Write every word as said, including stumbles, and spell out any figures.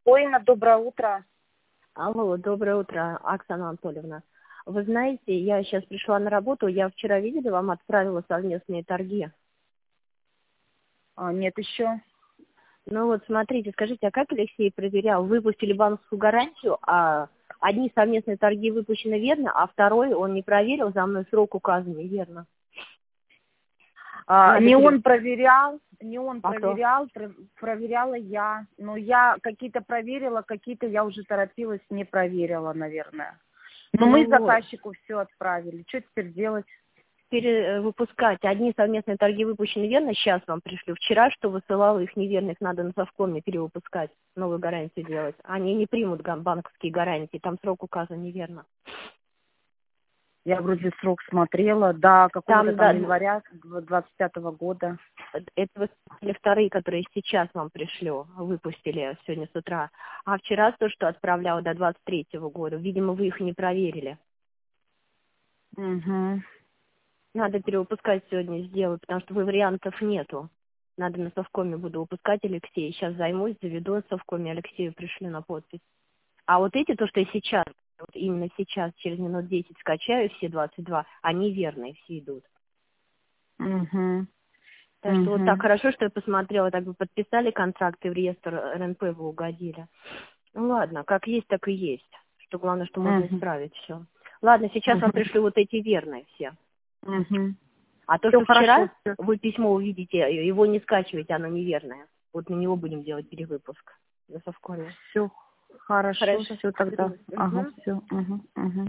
Ой, Инна, доброе утро. Алло, доброе утро, Оксана Анатольевна. Вы знаете, я сейчас пришла на работу, я вчера, видели, вам отправила совместные торги. А, нет еще. Ну вот, смотрите, скажите, а как Алексей проверял? Выпустили банковскую гарантию, а одни совместные торги выпущены верно, а второй он не проверил, за мной срок указанный верно. А, Надо не пере- он проверял, не он А кто? проверял, про- проверяла я. Но я какие-то проверила, какие-то я уже торопилась, не проверила, наверное. Но Ну мы вот, заказчику все отправили. Что теперь делать? перевыпускать. Одни совместные торги выпущены верно, сейчас вам пришлю. Вчера, что высылала их неверных, надо на совкоме перевыпускать, новую гарантию делать. Они не примут гам- банковские гарантии, там срок указан неверно. Я вроде срок смотрела, да, какого-то Там, там да, января двадцать пятого года. это выпустили вторые, которые сейчас вам пришлю, выпустили сегодня с утра. А вчера то, что отправляла до двадцать третьего года, видимо, вы их не проверили. Угу. Надо перевыпускать сегодня сделать, потому что вы вариантов нету. Надо на совкоме буду выпускать Алексея. Сейчас займусь, заведу на совкоме, Алексею пришлю на подпись. А вот эти, то, что я сейчас, вот именно сейчас, через минут десять скачаю, все двадцать два, они верные, все идут. Угу. Так что вот так Угу. хорошо, что я посмотрела, так бы подписали контракты в реестр эр эн пэ, вы угодили. Ну ладно, как есть, так и есть. Что главное, что можно Угу. исправить все. Ладно, сейчас вам Угу. пришлю вот эти верные все. Угу. А то, Все что хорошо, вчера все. вы письмо увидите, его не скачивайте, оно неверное. Вот на него будем делать перевыпуск на совкоме. Все хорошо, Хорошо. все тогда. Ага, Мгм. все. Угу. Угу.